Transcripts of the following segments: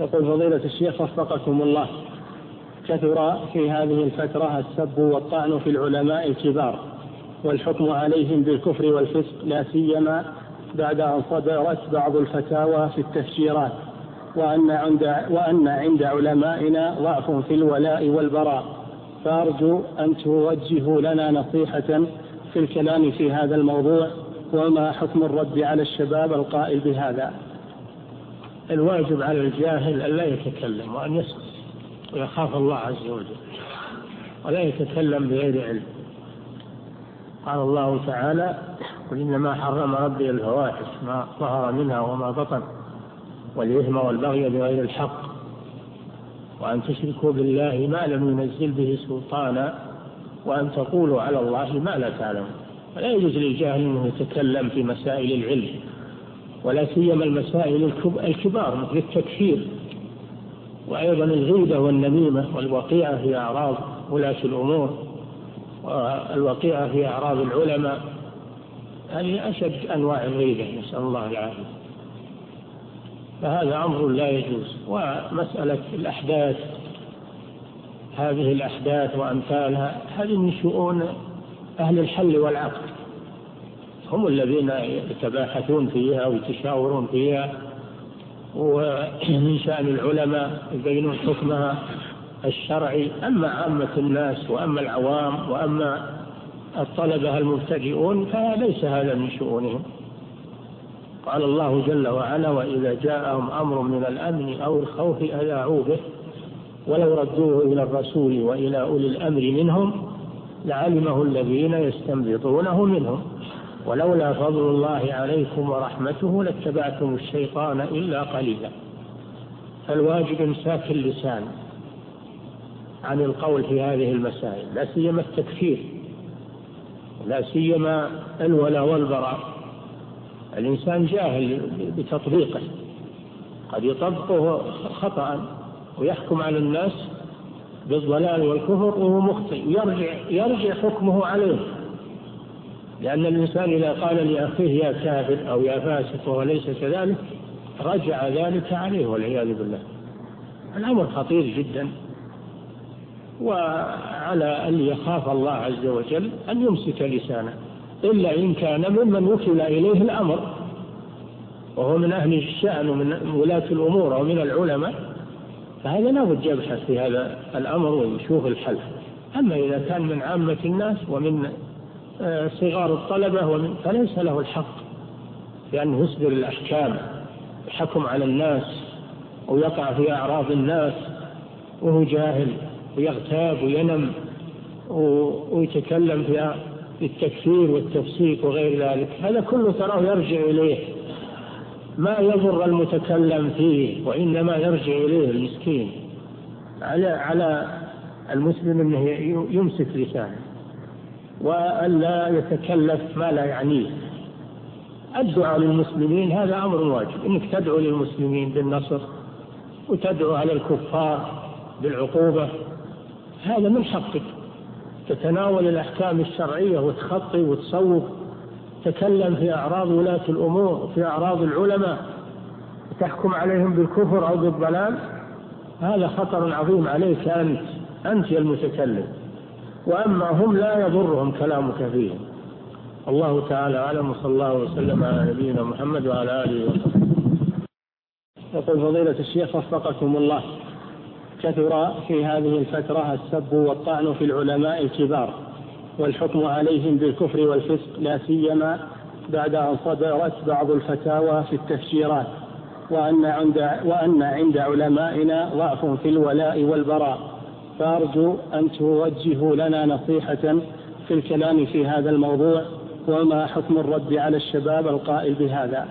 يقول فضيلة الشيخ وفقكم الله، كثر في هذه الفترة السب والطعن في العلماء الكبار والحكم عليهم بالكفر والفسق، لا سيما بعد أن صدرت بعض الفتاوى في التفسيرات، وأن عند علمائنا ضعف في الولاء والبراء، فأرجو أن توجهوا لنا نصيحة في الكلام في هذا الموضوع، وما حكم الرد على الشباب القائل بهذا. الواجب على الجاهل أن لا يتكلم وأن يسكت ويخاف الله عز وجل ولا يتكلم بغير علم. قال الله تعالى: قل إنما حرم ربي الفواحش ما ظهر منها وما بطن والإثم والبغي بغير الحق وأن تشركوا بالله ما لم ينزل به سلطانا وأن تقولوا على الله ما لا تعلمون. فلا يجوز للجاهل أنه يتكلم في مسائل العلم، ولا سيما المسائل الكبار مثل التكفير، وأيضا الغيبة والنميمة والوقيعة في أعراض ولاة الأمور والوقيعة في أعراض العلماء. هذه أشد أنواع الغيبة، نسأل الله العافية. فهذا أمر لا يجوز. ومسألة الأحداث، هذه الأحداث وأمثالها، هذه من شؤون أهل الحل والعقد، هم الذين يتباحثون فيها ويتشاورون فيها، ومن شأن العلماء يبينون حكمها الشرعي. أما عامة الناس وأما العوام وأما الطلبة المبتدئون فليس هذا من شؤونهم. قال الله جل وعلا: وإذا جاءهم أمر من الأمن أو الخوف أذاعوا به ولو ردوه إلى الرسول وإلى أولي الأمر منهم لعلمه الذين يستنبطونه منهم ولولا فضل الله عليكم ورحمته لاتبعتم الشيطان إلا قليلا. فالواجب إمساك اللسان عن القول في هذه المسائل، لا سيما التكفير، لا سيما الولاء والبراء. الإنسان جاهل بتطبيقه، قد يطبقه خطأ ويحكم على الناس بالضلال والكفر وهو مخطئ، يرجع حكمه عليه، لأن الإنسان إذا قال لأخيه يا كافر أو يا فاسق وهو ليس كذلك رجع ذلك عليه والعياذ بالله. الأمر خطير جدا، وعلى أن يخاف الله عز وجل أن يمسك لسانه، إلا إن كان ممن وكل إليه الأمر وهو من أهل الشأن ومن ولاة الأمور ومن العلماء، فهذا لا بد يبحث في هذا الأمر ويشوف الحل. أما إذا كان من عامة الناس ومن صغار الطلبة فليس له الحق لأنه يصدر الأحكام، يحكم على الناس ويقع في أعراض الناس وهو جاهل، ويغتاب وينم ويتكلم في التكفير والتفسيق وغير ذلك. هذا كله تراه يرجع إليه، ما يضر المتكلم فيه وإنما يرجع إليه المسكين. على المسلم أنه يمسك لسانه وأن لا يتكلف ما لا يعنيه. الدعاء للمسلمين هذا أمر واجب، إنك تدعو للمسلمين بالنصر وتدعو على الكفار بالعقوبة، هذا من حقك. تتناول الأحكام الشرعية وتخطي وتصوف، تكلم في أعراض ولاة الأمور في أعراض العلماء، تحكم عليهم بالكفر أو بالضلال، هذا خطر عظيم عليك أنت المتكلم، وأما هم لا يضرهم كلامك فيهم. الله تعالى أعلم، وصلى الله وسلم على نبينا محمد وعلى آله وصحبه. يقول فضيلة الشيخ وفقكم الله، كثر في هذه الفترة السب والطعن في العلماء الكبار والحكم عليهم بالكفر والفسق، لا سيما بعد أن صدرت بعض الفتاوى في التفسيرات، وأن عند علمائنا ضعف في الولاء والبراء، فأرجو أن توجهوا لنا نصيحة في الكلام في هذا الموضوع، وما حكم الرد على الشباب القائل بهذا.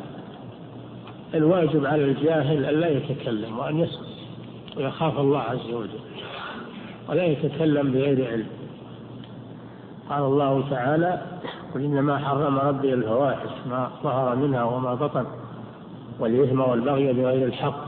الواجب على الجاهل أن لا يتكلم وأن يسكت ويخاف الله عز وجل ولا يتكلم بغير علم. قال الله تعالى: قل إنما حرم ربي الفواحش ما ظهر منها وما بطن والإثم والبغي بغير الحق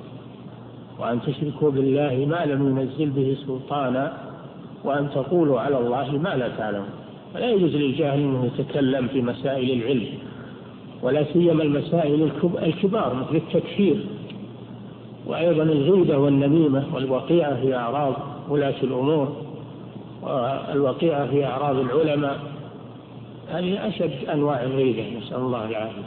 وأن تشركوا بالله ما لم ينزل به سلطانا وأن تقولوا على الله ما لا تعلمون. فلا يجوز للجاهل أنه يتكلم في مسائل العلم، ولا سيما المسائل الكبار مثل التكفير، وأيضا الغيبة والنميمة والوقيعة في أعراض ولاة الأمور والوقيعة في أعراض العلماء، هذه أشد أنواع الغيبة، نسأل الله العافية.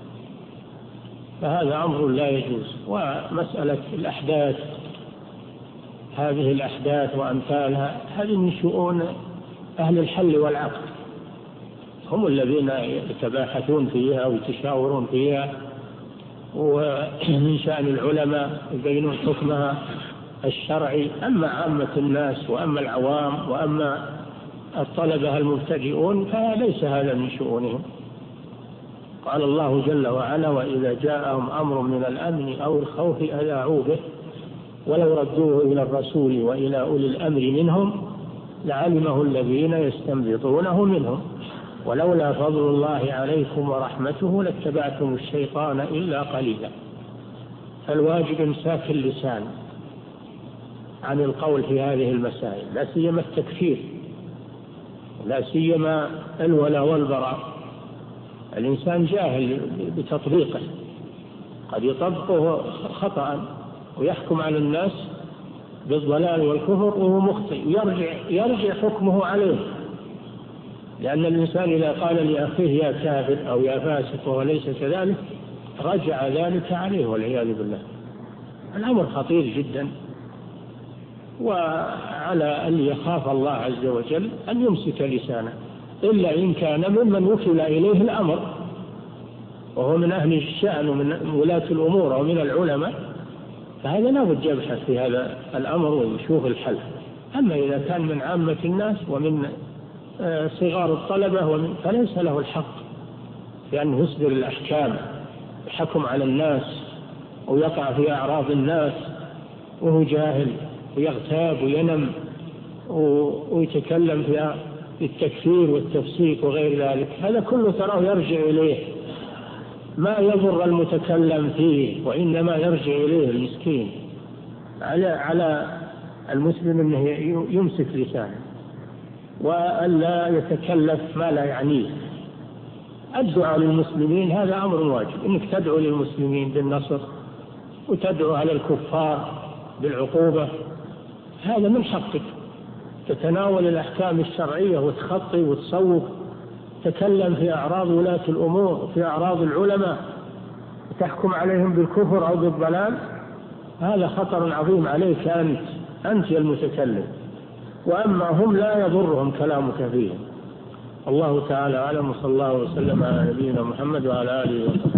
فهذا أمر لا يجوز. ومسألة الأحداث، هذه الأحداث وأمثالها، هذه من شؤون أهل الحل والعقد، هم الذين يتباحثون فيها ويتشاورون فيها، ومن شأن العلماء يبينون حكمها الشرعي. أما عامة الناس وأما العوام وأما الطلبة المبتدئون فليس هذا من شؤونهم. قال الله جل وعلا: وإذا جاءهم أمر من الأمن أو الخوف أذاعوا به ولو ردوه إلى الرسول وإلى أولي الأمر منهم لعلمه الذين يستنبطونه منهم ولولا فضل الله عليكم ورحمته لاتبعتم الشيطان إلا قليلا. فالواجب إمساك اللسان عن القول في هذه المسائل، لا سيما التكفير، لا سيما الولاء والبراء. الإنسان جاهل بتطبيقه، قد يطبقه خطأ ويحكم على الناس بالضلال والكفر وهو مخطئ، يرجع حكمه عليه، لأن الإنسان إذا قال لأخيه يا كافر أو يا فاسق وهو ليس كذلك رجع ذلك عليه والعياذ بالله. الأمر خطير جدا، وعلى أن يخاف الله عز وجل أن يمسك لسانه، إلا إن كان ممن وكل إليه الأمر وهو من أهل الشأن ومن ولاة الأمور ومن العلماء، فهذا لا بد يبحث في هذا الأمر ويشوف الحل. أما إذا كان من عامة الناس ومن صغار الطلبة فليس له الحق لأنه يصدر الأحكام، يحكم على الناس ويقع في أعراض الناس وهو جاهل ويغتاب وينم ويتكلم في التكفير والتفسيق وغير ذلك. هذا كله تراه يرجع إليه، ما يضر المتكلم فيه وإنما يرجع إليه المسكين. على المسلم أنه يمسك لسانه وألا يتكلف ما لا يعنيه. الدعاء للمسلمين هذا أمر واجب، إنك تدعو للمسلمين بالنصر وتدعو على الكفار بالعقوبة، هذا من حقك. تتناول الأحكام الشرعية وتخطي وتصوب، تتكلم في أعراض ولاة الأمور في أعراض العلماء وتحكم عليهم بالكفر أو بالضلال، هذا خطر عظيم عليك أنت المتكلم، وأما هم لا يضرهم كلامك فيهم. الله تعالى أعلم، وصلى الله وسلم على نبينا محمد وعلى آله وصحبه.